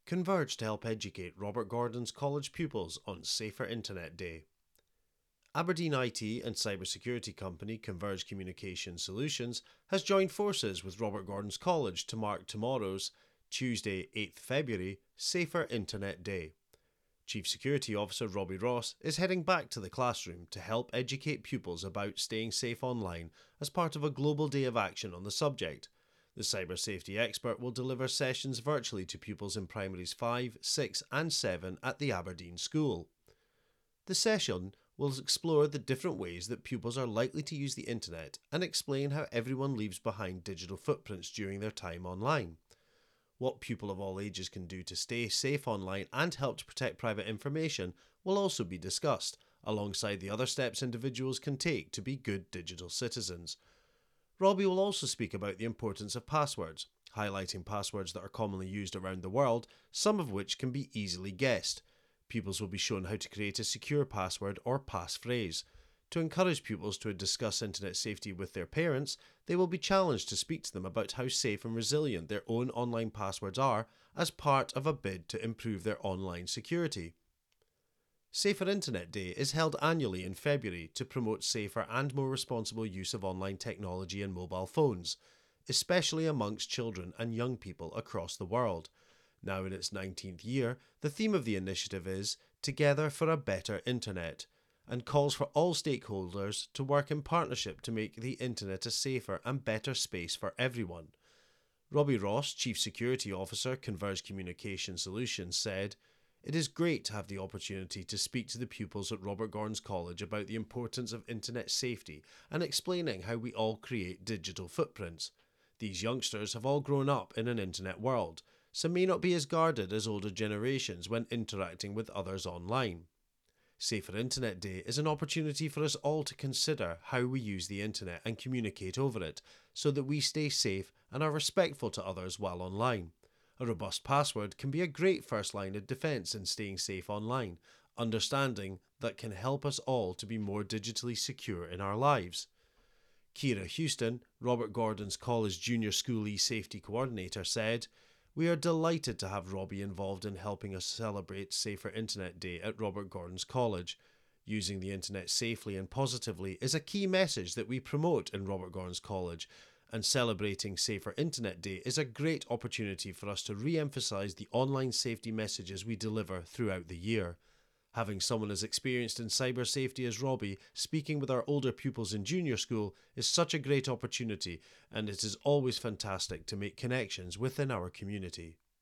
Converge to help educate Robert Gordon's college pupils on Safer Internet Day. Aberdeen IT and cybersecurity company Converge Communication Solutions has joined forces with Robert Gordon's College to mark tomorrow's, Tuesday 8th February, Safer Internet Day. Chief Security Officer Robbie Ross is heading back to the classroom to help educate pupils about staying safe online as part of a global day of action on the subject. The cyber safety expert will deliver sessions virtually to pupils in primaries 5, 6 and 7 at the Aberdeen School. The session will explore the different ways that pupils are likely to use the internet and explain how everyone leaves behind digital footprints during their time online. What people of all ages can do to stay safe online and help to protect private information will also be discussed, alongside the other steps individuals can take to be good digital citizens. Robbie will also speak about the importance of passwords, highlighting passwords that are commonly used around the world, some of which can be easily guessed. Pupils will be shown how to create a secure password or passphrase. To encourage pupils to discuss internet safety with their parents, they will be challenged to speak to them about how safe and resilient their own online passwords are as part of a bid to improve their online security. Safer Internet Day is held annually in February to promote safer and more responsible use of online technology and mobile phones, especially amongst children and young people across the world. Now in its 19th year, the theme of the initiative is Together for a Better Internet, and calls for all stakeholders to work in partnership to make the internet a safer and better space for everyone. Robbie Ross, Chief Security Officer, Converge Communication Solutions, said, "It is great to have the opportunity to speak to the pupils at Robert Gordon's College about the importance of internet safety and explaining how we all create digital footprints. These youngsters have all grown up in an internet world, so may not be as guarded as older generations when interacting with others online. Safer Internet Day is an opportunity for us all to consider how we use the internet and communicate over it, so that we stay safe and are respectful to others while online. A robust password can be a great first line of defense in staying safe online, understanding that can help us all to be more digitally secure in our lives." Kira Houston, Robert Gordon's College Junior School e-Safety Coordinator, said, "We are delighted to have Robbie involved in helping us celebrate Safer Internet Day at Robert Gordon's College. Using the internet safely and positively is a key message that we promote in Robert Gordon's College, and celebrating Safer Internet Day is a great opportunity for us to re-emphasise the online safety messages we deliver throughout the year. Having someone as experienced in cyber safety as Robbie speaking with our older pupils in junior school is such a great opportunity, and it is always fantastic to make connections within our community."